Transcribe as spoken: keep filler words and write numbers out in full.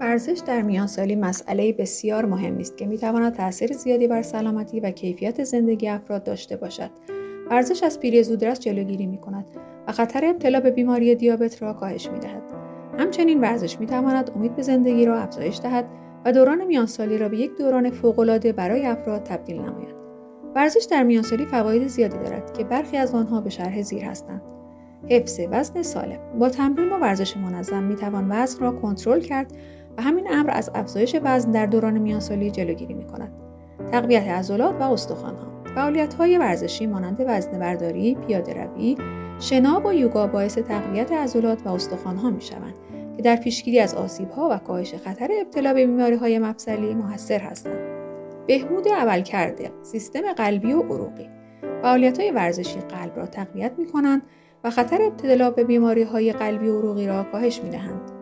ورزش در میانسالی مسئله بسیار مهمی است که میتواند تأثیر زیادی بر سلامتی و کیفیت زندگی افراد داشته باشد. ورزش از پیری زودرس جلوگیری می‌کند و خطر ابتلا به بیماری دیابت را کاهش می‌دهد. همچنین ورزش می‌تواند امید به زندگی را افزایش دهد و دوران میانسالی را به یک دوران فوق‌العاده برای افراد تبدیل نماید. ورزش در میانسالی فواید زیادی دارد که برخی از آنها به شرح زیر هستند. حفظ وزن سالم. با تمرین و ورزش منظم می‌توان وزن را کنترل کرد و همین امر از افزایش وزن در دوران میانسالی جلوگیری می‌کند. تقویت عضلات و استخوان‌ها. فعالیت‌های ورزشی مانند وزنه‌برداری، پیاده‌روی، شنا و یوگا باعث تقویت عضلات و استخوان‌ها می‌شوند که در پیشگیری از آسیب‌ها و کاهش خطر ابتلا به بیماری‌های مفصلی مؤثر هستند. بهبود عملکرد سیستم قلبی و عروقی. فعالیت‌های ورزشی قلب را تقویت می‌کنند و خطر ابتلا به بیماری‌های قلبی و عروقی را کاهش می‌دهند.